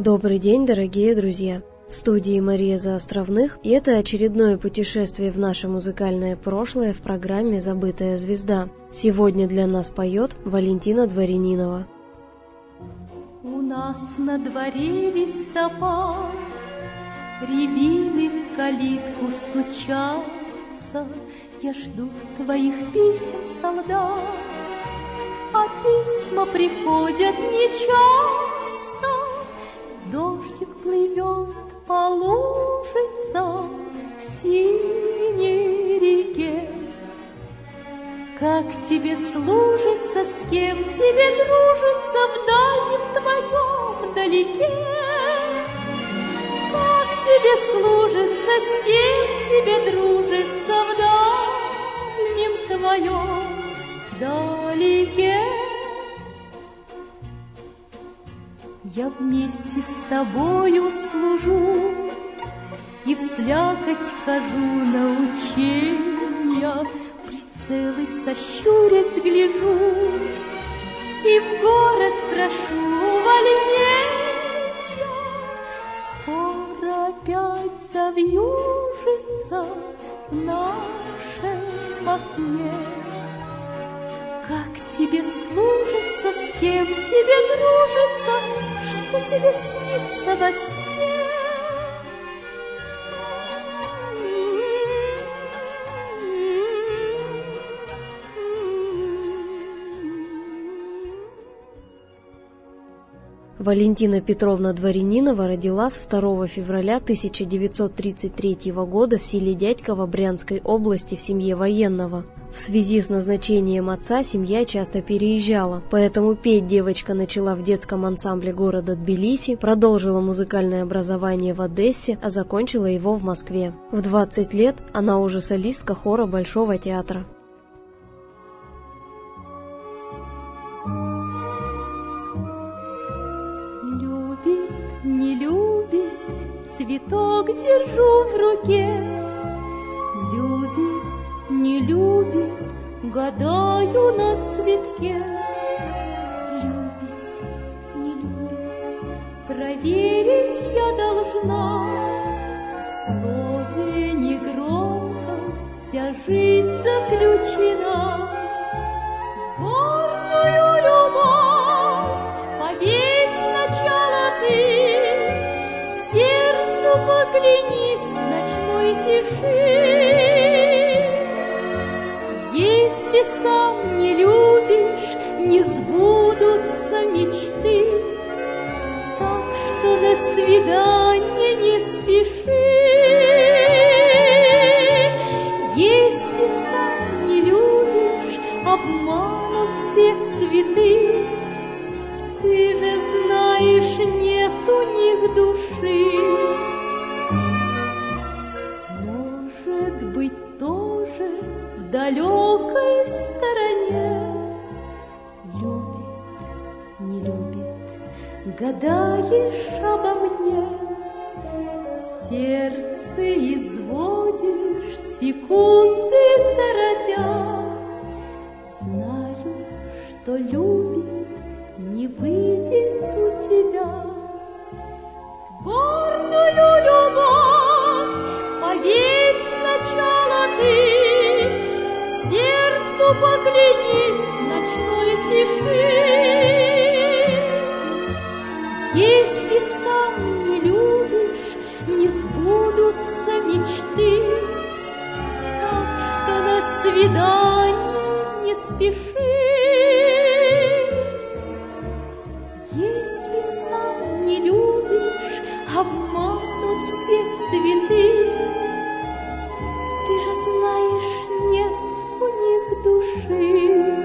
Добрый день, дорогие друзья! В студии Мария Заостровных, и это очередное путешествие в наше музыкальное прошлое в программе «Забытая звезда». Сегодня для нас поет Валентина Дворянинова. У нас на дворе листопад, рябины в калитку стучатся. Я жду твоих писем, солдат, а письма приходят нечасто. Дождик плывет по лужицам к синей реке. Как тебе служится, с кем тебе дружится в дальнем твоем далеке? Как тебе служится, с кем тебе дружится в дальнем твоем далеке? Я вместе с тобою служу и вслякоть хожу на ученья, прицелы сощурясь гляжу и в город прошу увольнения. Скоро опять завьюжится в нашем окне. Как тебе служится, с кем тебе дружится, что тебе снится во сне? Валентина Петровна Дворянинова родилась 2 февраля 1933 года в селе Дядьково Брянской области в семье военного. В связи с назначением отца семья часто переезжала, поэтому петь девочка начала в детском ансамбле города Тбилиси, продолжила музыкальное образование в Одессе, а закончила его в Москве. В 20 лет она уже солистка хора Большого театра. Любит, не любит, цветок держу в руке. Любит, не любит, гадаю на цветке. Любит, не любит, проверить я должна. В слове негромком вся жизнь заключена. Гордую любовь поверь сначала ты, сердцу поклянись в ночной тиши. Если сам не любишь, не сбудутся мечты, так что на свидание не спеши. Если сам не любишь, обманут все цветы, ты же знаешь, нет у них души. Может быть, тоже в далекой стороне любит, не любит, гадаешь обо мне. Сердце изводишь, секунды торопя. Знаю, что любит, не выйдет у тебя. В гордую любовь поверь сначала ты, сердцу поклянись в ночной тиши. Если сам не любишь, не сбудутся мечты, так что на свидание не спеши. Если сам не любишь, обманут все цветы, ты же знаешь, нет у них души.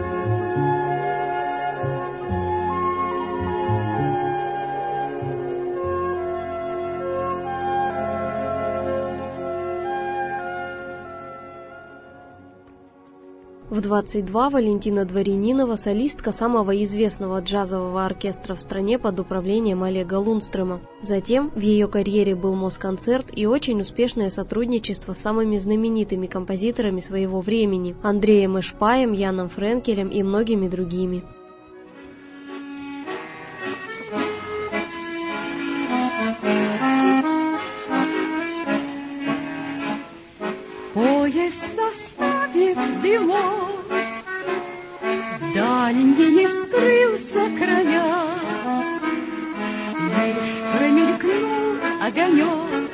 В 22 Валентина Дворянинова солистка самого известного джазового оркестра в стране под управлением Олега Лундстрема. Затем в ее карьере был Москонцерт и очень успешное сотрудничество с самыми знаменитыми композиторами своего времени – Андреем Эшпаем, Яном Френкелем и многими другими. оставив дымок, дальние скрылся края, лишь промелькнул огонек,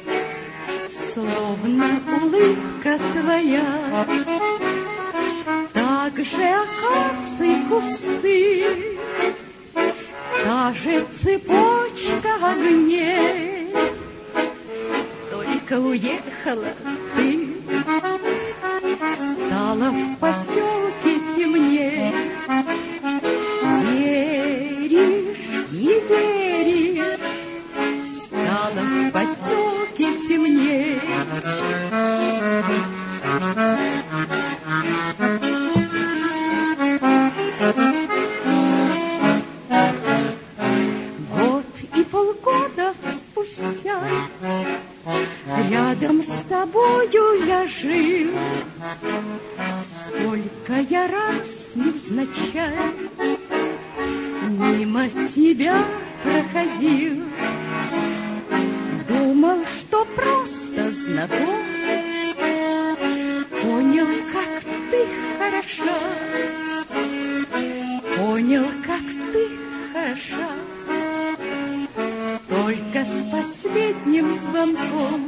словно улыбка твоя. Так же акаций кусты, та же цепочка огней, только уехала ты, стало в поселке темней. Веришь, не веришь, стало в поселке темней. Год и полгода спустя рядом с тобою я жил. Сколько я раз невзначай мимо тебя проходил, думал, что просто знаком, понял, как ты хороша, понял, как ты хороша. Только с последним звонком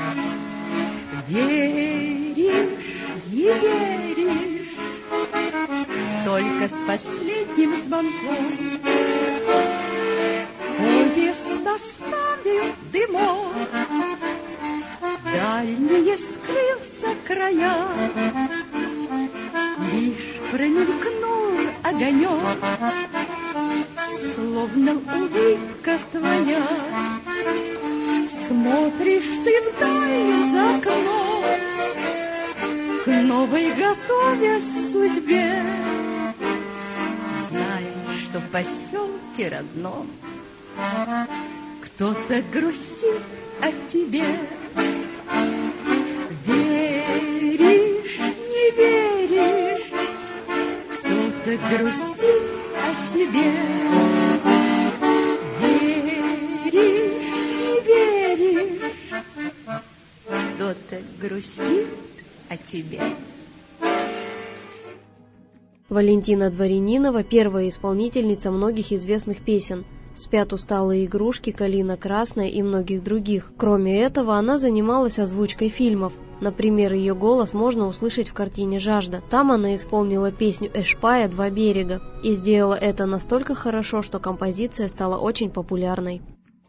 веришь и веришь, только с последним звонком. Поезд оставив дымок, дальние скрылся края, лишь промелькнул огонек, словно улыбка твоя. Смотришь ты вдаль за окном, к новой готовясь судьбе, знаешь, что в поселке родном кто-то грустит о тебе. Веришь, не веришь, кто-то грустит о тебе. Веришь, не веришь, кто-то грустит о тебе. Валентина Дворянинова – первая исполнительница многих известных песен. «Спят усталые игрушки», «Калина красная» и многих других. Кроме этого, она занималась озвучкой фильмов. Например, ее голос можно услышать в картине «Жажда». Там она исполнила песню Эшпая «Два берега» и сделала это настолько хорошо, что композиция стала очень популярной.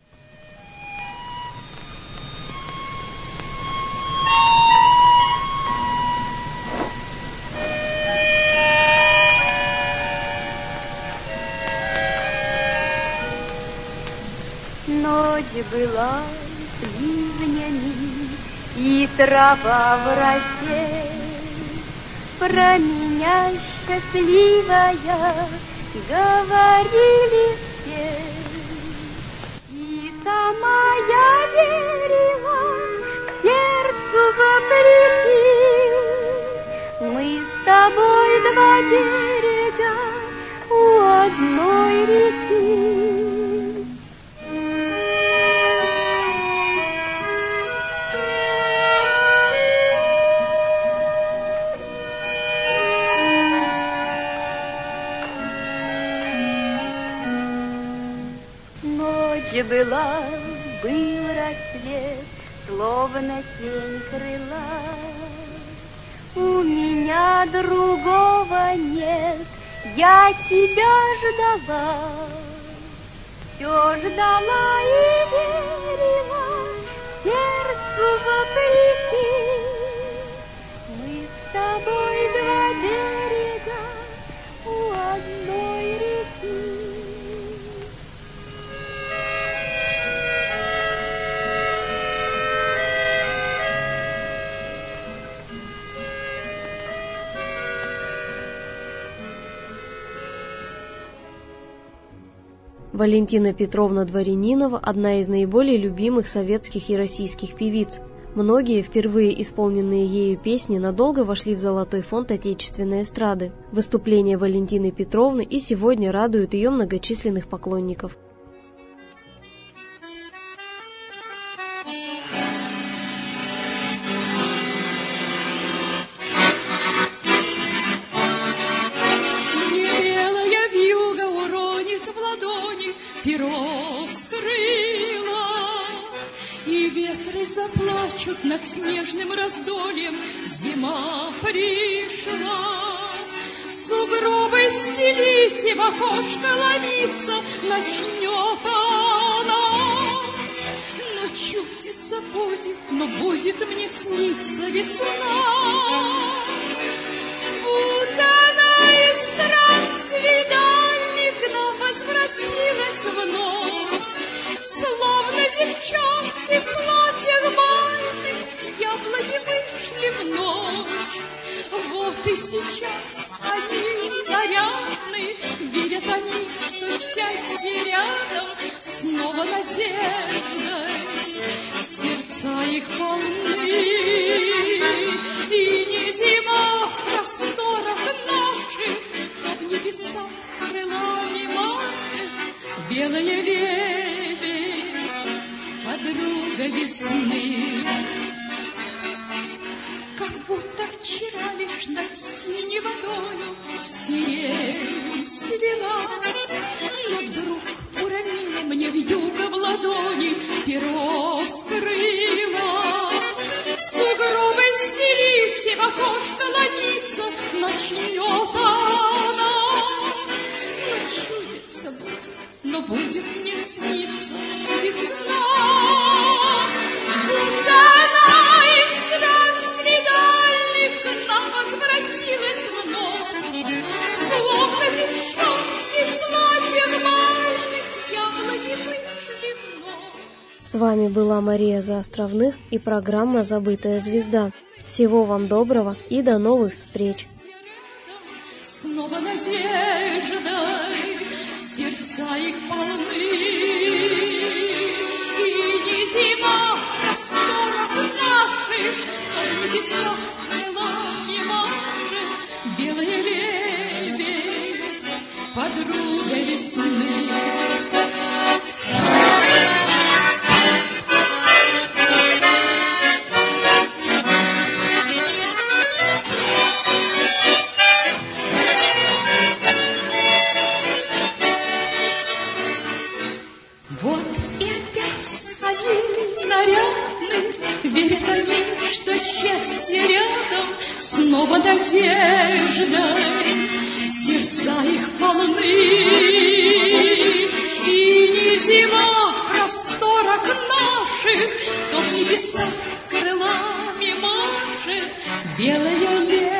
Ночь была с ливнями, и трава в росе. Про меня счастливая говорили все. И сама я верила, сердцу вопреки. Мы с тобой два берега у одной реки. Была, был рассвет, словно тень крыла. У меня другого нет, я тебя ждала. Все ждала и верила, сердцу вопреки. Мы с тобой два берега у одной реки. Валентина Петровна Дворянинова – одна из наиболее любимых советских и российских певиц. Многие впервые исполненные ею песни надолго вошли в золотой фонд отечественной эстрады. Выступления Валентины Петровны и сегодня радуют ее многочисленных поклонников. заплачут над снежным раздольем, зима пришла. Сугробы стелить и в окошко ломиться начнет она. Но чудится будет, но будет мне сниться весна. Будто она из странствий дальних к нам возвратилась вновь, словно девчонки в платьях бальных яблони вышли в ночь. Вот и сейчас они нарядны, верят они, что счастье рядом, снова надеждой. Сердца их полны, и не зима в просторах наших, но в небесах крылами машет белая лебедь, подруга весны. Как будто вчера лишь над синей водою сирень цвела, но вдруг уронила мне вьюга в ладони перо скрыла. Сугробы стелить и в окошко ломиться начнет она. Но чудится будет, но будет мне сниться весна. Будто она из странствий дальних к нам возвратилась вновь, словно девчонки в платьях бальных яблони вышли вновь. С вами была Мария Заостровных и программа «Забытая звезда». Всего вам доброго и до новых встреч! Снова надеждой сердца их полны, и не зима в просторах наших, но в небесах крылами машет белая лебедь, подруга весны. Вот и опять они нарядны, верят они, что счастье рядом, снова надеждой, сердца их полны. И не зима в просторах наших, то в небесах крылами машет белая лебедь.